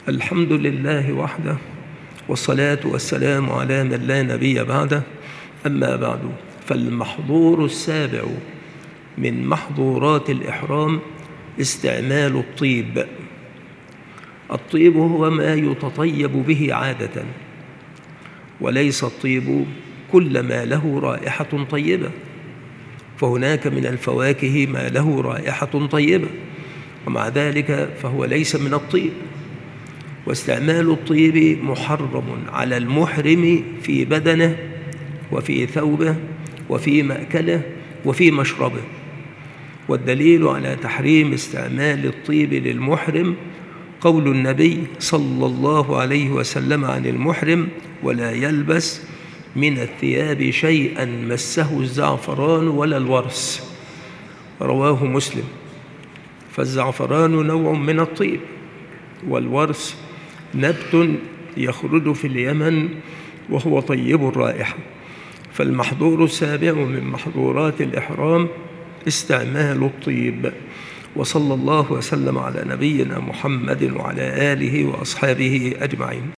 الحمد لله وحده، والصلاة والسلام على من لا نبي بعده. أما بعد، فالمحظور السابع من محظورات الإحرام استعمال الطيب. الطيب هو ما يتطيب به عادة، وليس الطيب كل ما له رائحة طيبة، فهناك من الفواكه ما له رائحة طيبة، ومع ذلك فهو ليس من الطيب. واستعمال الطيب محرم على المحرم في بدنه وفي ثوبه وفي مأكله وفي مشربه. والدليل على تحريم استعمال الطيب للمحرم قول النبي صلى الله عليه وسلم عن المحرم: ولا يلبس من الثياب شيئا مسه الزعفران ولا الورس. رواه مسلم. فالزعفران نوع من الطيب، والورس نبت يخرج في اليمن وهو طيب الرائحة. فالمحظور السابع من محظورات الإحرام استعمال الطيب. وصلى الله وسلم على نبينا محمد وعلى آله وأصحابه أجمعين.